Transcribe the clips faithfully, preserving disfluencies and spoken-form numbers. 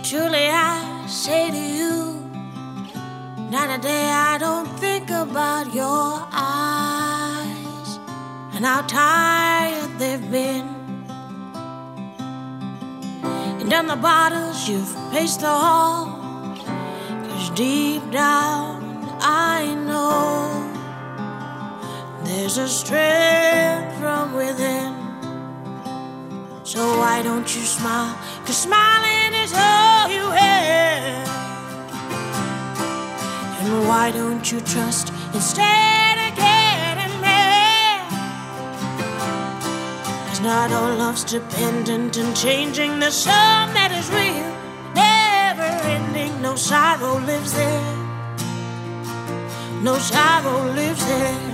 Truly I say to you, night and day I don't think about your eyes and how tired they've been. And down the bottles you've paced the hall, 'cause deep down I know there's a strength from within. So why don't you smile? 'Cause smiling is all you have. And why don't you trust instead of getting mad? 'Cause not all love's dependent and changing. There's some that is real, never ending. No sorrow lives there. No sorrow lives there.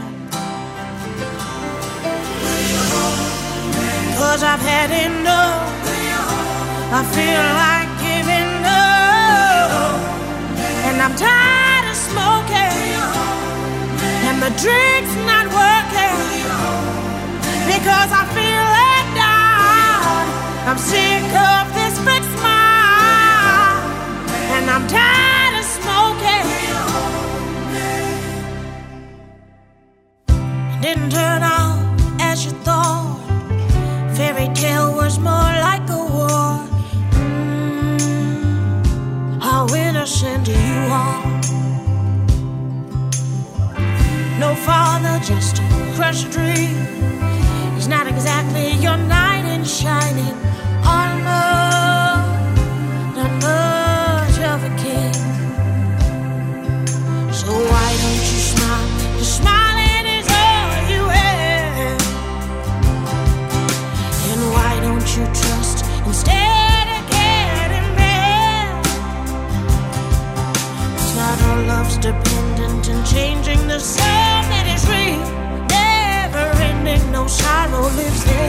'Cause I've had enough. I feel like giving up. And I'm tired of smoking. And the drink's not working. Because I feel let down. I'm sick of this fake smile. And I'm tired of smoking. It didn't turn out as you thought. Fairy tale was more like a war. Mm, how innocent you are. No father, just a crushed dream. He's not exactly your knight in shining armor, not much of a king. So why don't you smile? The smiling is all you have. And why don't you trust instead of getting mad? It's not all love's dependent and changing. The sun that is real, never ending. No sorrow lives there.